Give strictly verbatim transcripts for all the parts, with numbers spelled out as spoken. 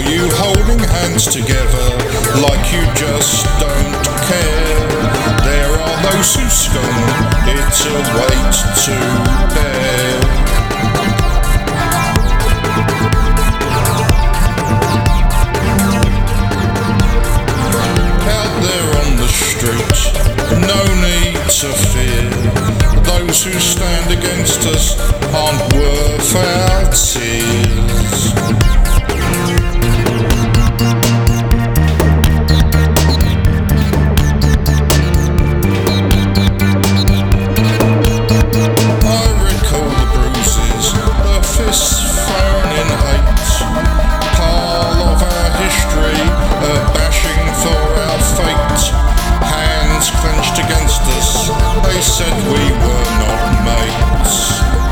you holding hands together like you just don't care. There are those who scorn, it's a weight to bear. Out there on the street, no need to fear. Those who stand against us aren't worth our tears. They said we were not mates.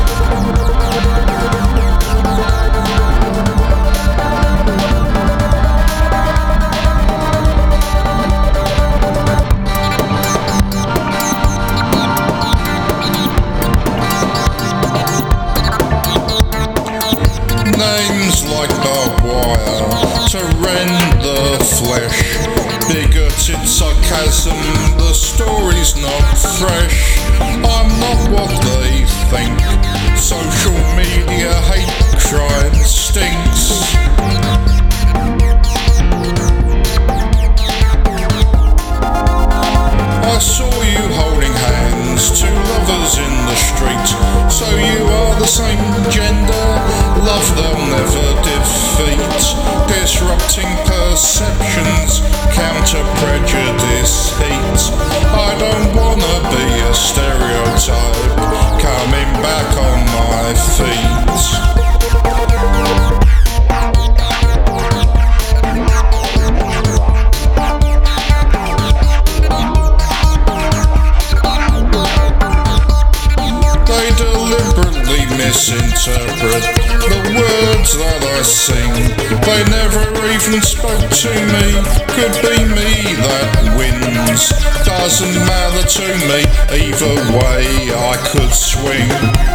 Names like barbed wire to rend the flesh. Bigoted sarcasm, the story's not fresh. I'm not what they think. Social media hate crime stinks. I saw you holding hands, two lovers in the street. So you are the same gender, love they'll never defeat. Disrupting perceptions, counter prejudice heat. I don't wanna be a stereotype, coming back on my feet. They deliberately misinterpret the words that I sing. They never even spoke to me. Could be me that wins. Doesn't matter to me. Either way I could swing.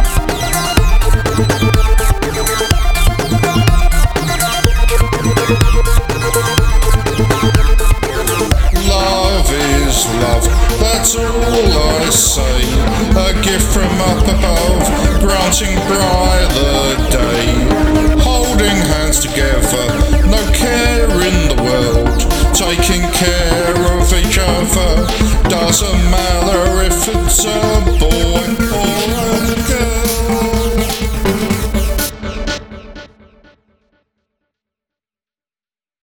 Love is love, that's all I say. A gift from up above, granting brighter day. Holding hands together, no care in the world. Taking care of each other, doesn't matter if it's a